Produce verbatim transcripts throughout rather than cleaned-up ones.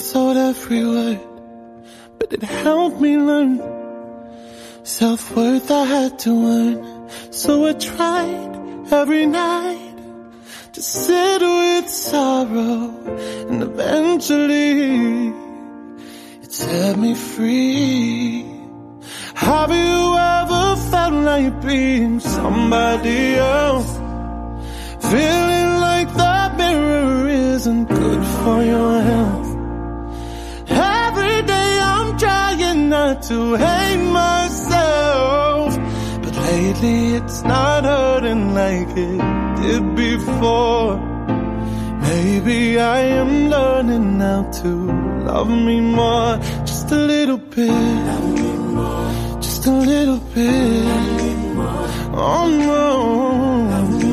sold every word, but it helped me learn self-worth I had to earn. So I tried every night to sit with sorrow, and eventually it set me free. Have you ever felt like being somebody else? Feeling like the mirror isn't good for your health. Every day I'm trying not to hate myself, but lately it's not hurting like it did before. Maybe I am learning now to love me more, just a little bit, just a little bit. Oh no.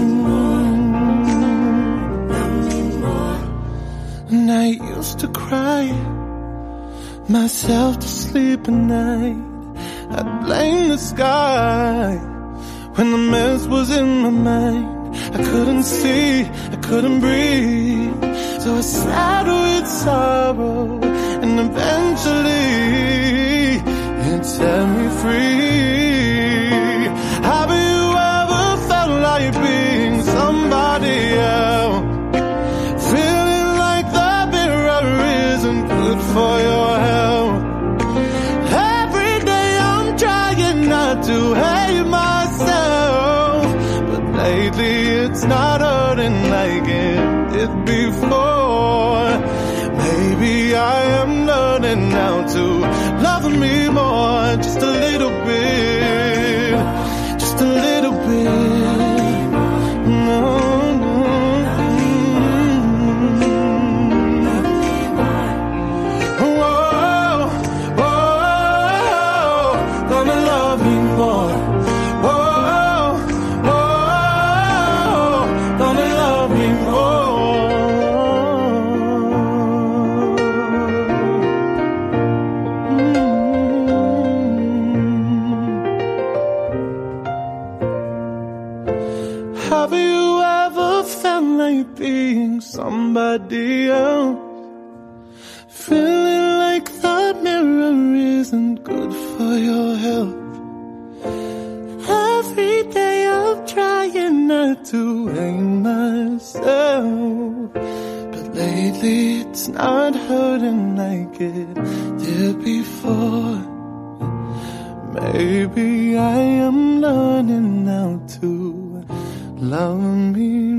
And I used to cry myself to sleep at night. I'd blame the sky when the mess was in my mind. I couldn't see, I couldn't breathe, so I sat with sorrow, and eventually it set me free. Have you ever felt like being somebody else? Feeling like the mirror isn't good for your health. Every day I'm trying not to hate myself, but lately it's not hurting like it did before. Maybe I am learning now to love me more, just a little bit, just a little bit. No, no. Whoa, whoa, gonna love me more. Whoa, whoa, gonna love me more. Have you ever felt like being somebody else? Feeling like the mirror isn't good for your health. Every day I'm trying not to hate myself, but lately it's not hurting like it did before. Maybe I am learning now to love me